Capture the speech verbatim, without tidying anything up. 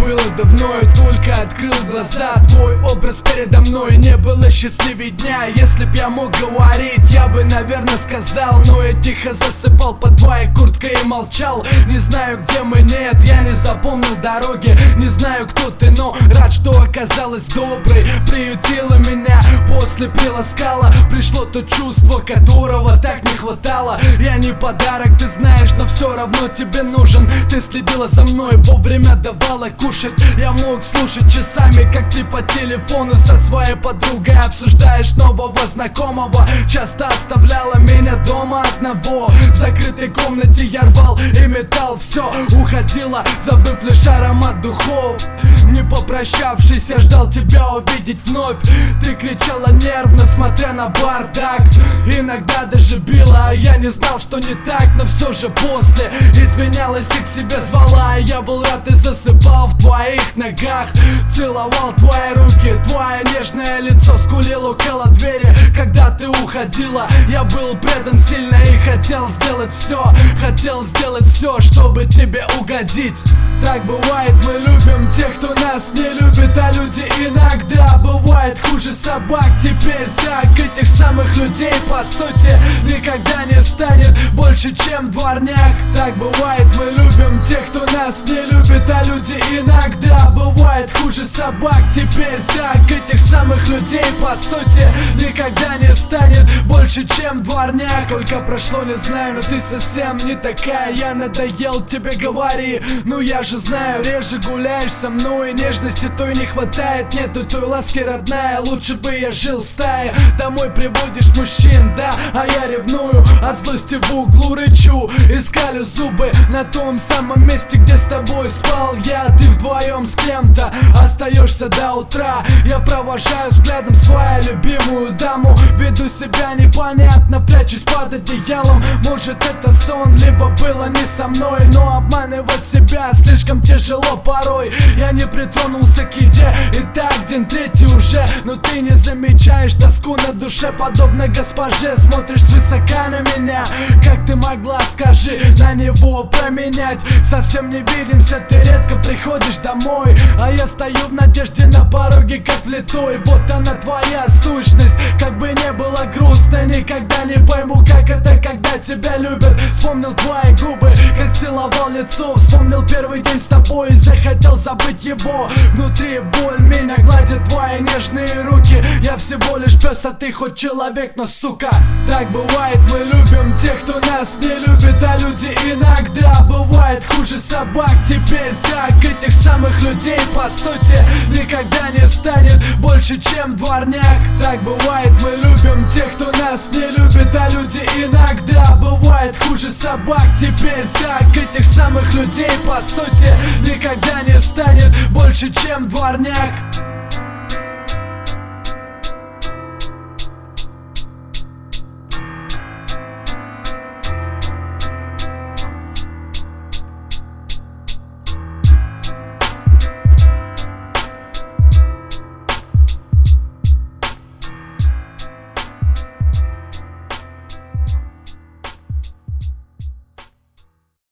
было давно, я только открыл глаза. Твой образ передо мной, не было счастливее дня. Если б я мог говорить, я бы, наверное, сказал, но я тихо засыпал под твоей курткой и молчал. Не знаю, где мы, нет, я не запомнил дороги. Не знаю, кто ты, но рад, что оказалась доброй. Приютила меня, после приласкала. Пришло то чувство, которого так не хватало. Я не подарок, ты знаешь, но все равно тебе нужен. Ты следила за мной, вовремя давала кушать. Я мог слушать часами, как ты по телефону со своей подругой обсуждаешь нового знакомого. Часто оставляла меня дома одного. В закрытой комнате я рвал и метал все. Уходила, забыв лишь аромат духов. Не попрощавшись, я ждал тебя увидеть вновь. Ты кричала нервно, смотря на бардак. Иногда даже била, а я не знал, что не так. Но все же после извинялась и к себе звала. Я был рад и засыпал в твоих ногах. Целовал твои руки, твое нежное лицо. Скулил около двери, когда ты уходила. Я был предан сильно и хотел сделать все. Хотел сделать все, чтобы тебе угодить. Так бывает, мы любим тех, кто нас не любит. А люди иногда бывают хуже собак. Теперь так, этих самых людей по сути никогда не станет больше, чем дворняк. Так бывает, мы любим тех, кто нас не любит. А люди иногда бывают хуже собак. Теперь так, этих самых людей по сути никогда не станет больше, чем дворняк. Сколько прошло, не знаю, но ты совсем не такая. Я надоел, тебе говори. Ну я же знаю, реже гуляешь со мной. Нежности той не хватает, нету той ласки, родная. Лучше бы я жил в стае. Домой приводишь мужчин, да, а я ревную. От злости в углу рычу и скалю зубы на том самом месте, где с тобой спал я. Ты вдвоем с кем-то остаешься до утра. Я провожаю взглядом свою любимую даму. Веду себя непонятно, прячусь под одеялом. Может это сон, либо было не со мной. Но обманывать себя слишком тяжело порой. Я не притронулся к еде, и так день третий уже. Но ты не замечаешь тоску на душе, подобно госпоже. Смотришь свысока на меня. Как ты могла, скажи, на него променять? Совсем не видимся, ты редко приходишь домой. А я стою в надежде на пороге, как влитой. Вот она твоя сущность. Как бы не было грустно, никогда не пойму, как это, когда тебя любят. Вспомнил твои губы, как целовал лицо. Вспомнил первый день с тобой и захотел забыть его. Внутри боль, меня гладят твои нежные руки. Я всего лишь пес, а ты хоть человек, но сука. Так бывает, мы любим тех, кто нас не любит. А люди иногда бывают хуже собак. Теперь так, этих самых людей по сути никогда не станет больше, чем дворняк. Так бывает, мы любим тех, кто нас не любит. А люди иногда бывают хуже собак. Теперь так, этих самых людей по сути никогда не станет больше, чем дворняк.